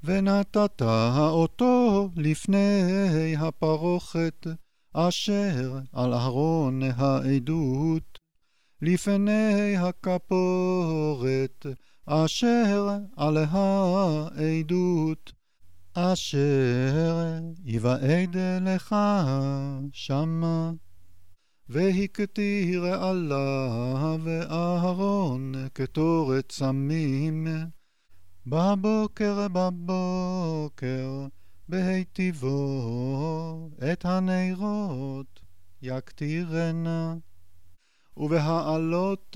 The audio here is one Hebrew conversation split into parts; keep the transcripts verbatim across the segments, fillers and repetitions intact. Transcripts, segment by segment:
ונתת אותו לפני הפרוכת, אשר על ארון העדות, לפני הכפורת, אשר על העדות, אשר יבעד לך שמה. והקטיר עליו אהרון קטורת סמים, בבוקר בבוקר בהיטיבו את הנרות יקטירנה. ובהעלות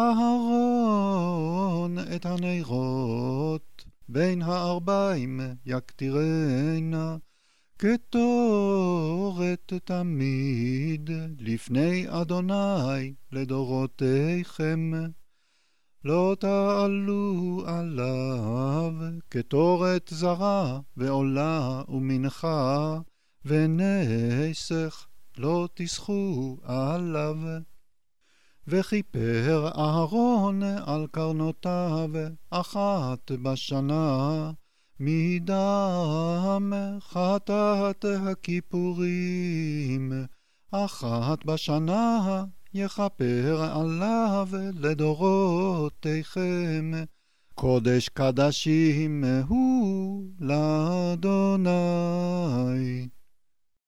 אהרון את הנרות בין הארבעים יקטירנה, קטורת תמיד לפני אדוני לדורותיכם. לא תעלו עליו קטורת זרה ועולה ומנחה, ונסך לא תסחו עליו. וכיפר אהרון על קרנותיו אחת בשנה, מדם חטאת הכיפורים, אחת בשנה יכפר עליו לדורותיכם. קודש קדשים הוא לאדוני.